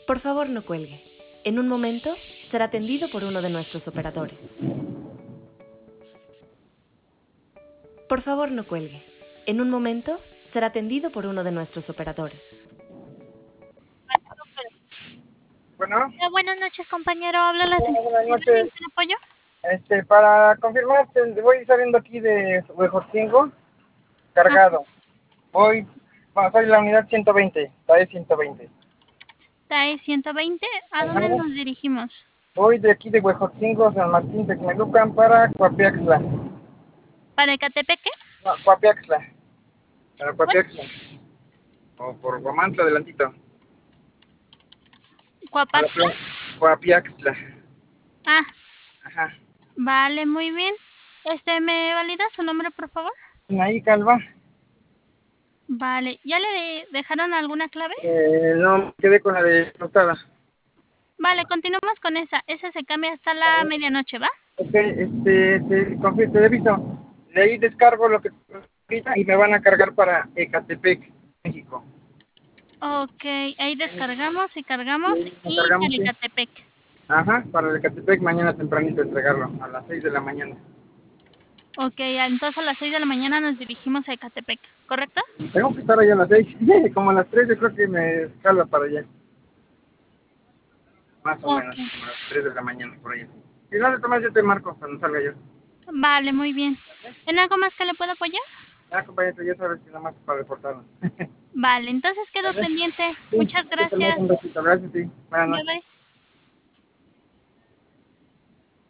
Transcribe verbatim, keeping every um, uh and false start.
Por favor, no cuelgue. En un momento será atendido por uno de nuestros operadores. Por favor, no cuelgue. En un momento será atendido por uno de nuestros operadores. Bueno, Hola, buenas noches, compañero. Habla la señora. buenas ¿En noches. qué le apoyo? Este, para confirmar, te- voy saliendo aquí de Huejotzingo, Ah, cargado. Voy, bueno, soy la unidad ciento veinte, T A E ciento veinte. T A E ciento veinte. ¿A Ajá. dónde nos dirigimos? Voy de aquí de Huejotzingo, San Martín, Texmelucan, para Coapiaxla. ¿Para Ecatepeque? No, Coapiaxla. Para ¿Cuál? Coapiaxla. O por Guamantla, adelantito. A la ¿Cuapaxla? plaza. Coapiaxla. Ah, Ajá. vale, muy bien. Este, ¿me valida su nombre, por favor? Ahí, Calva. Vale, ¿ya le de- dejaron alguna clave? Eh, no, me quedé con la de anotada. Vale, continuamos con esa. Esa se cambia hasta la medianoche, ¿va? Ok, este, te, confío, te aviso. De ahí descargo lo que ahorita y me van a cargar para Ecatepec, México. Ok, ahí descargamos y Y cargamos ahí nos y cargamos, para sí. Ecatepec. Ajá, para Ecatepec mañana tempranito entregarlo, a las seis de la mañana. Ok, entonces a las seis de la mañana nos dirigimos a Ecatepec, ¿correcto? Tengo que estar allá a las seis, como a las tres yo creo que me jala para allá. Más o Ok, menos, como a las tres de la mañana, por ahí. Si no, de todas yo te marco cuando salga yo. vale, muy bien. ¿En algo más que le puedo apoyar? Ya, compañero, ya sabes que nada más para reportarlo. Vale, entonces quedo ¿Vale? pendiente. Sí, Muchas yo te lo hago un gracias. ratito. Gracias, sí. Buenas Bye noches. bye.